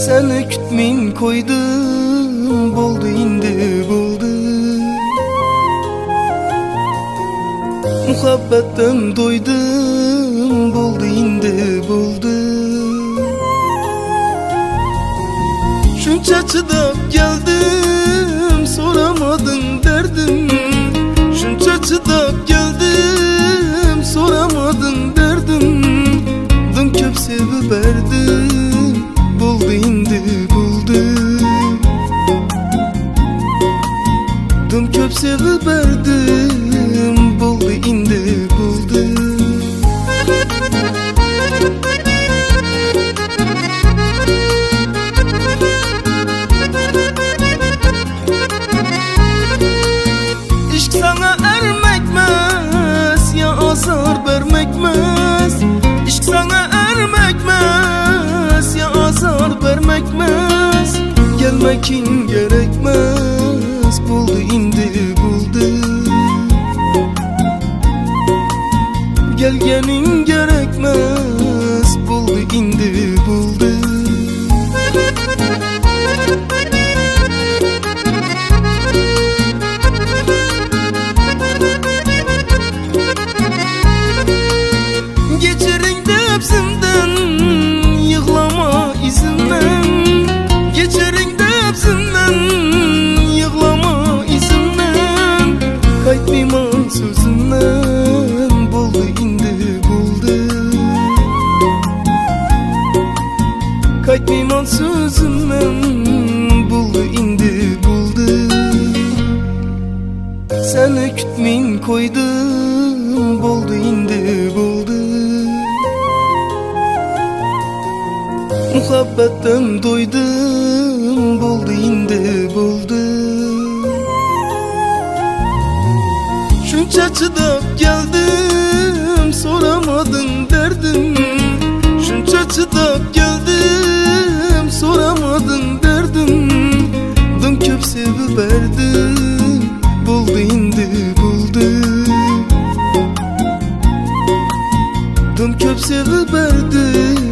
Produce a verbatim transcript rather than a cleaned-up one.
Seni kütmin koydum, boldu indi boldu. Muhabbetten doydum, boldu indi boldu. Şunça çıdap geldim, soramadın derdim. Şunça çıdap geldim, soramadın derdim. Dün köp sevip verdim, buldu indi buldu. Dün köp sevip verdim, buldu indi buldu. İşk sana ermekmez, ya azar vermekmez. İşk sana ermekmez, ya azar vermekmez. Gelmekin gerekmez, buldu indi buldu. Gelgenin gerekmez, buldu indi buldu. Geçerin depsimden, yığlama izimden. Geçerin depsimden, yığlama izimden. Kaytmayman sözümden, buldu indi buldu. Kaytmayman sözümden, buldu indi buldu. Seni kütmin koydum, boldu indi buldu. Muhabbetten doydum, boldu indi buldu. Şunça çıdap geldim, soramadın derdim. Şunça çıdap geldim, soramadın derdim. Dün köp sevip verdim, buldu indi buldu. Dün köp sevip verdim,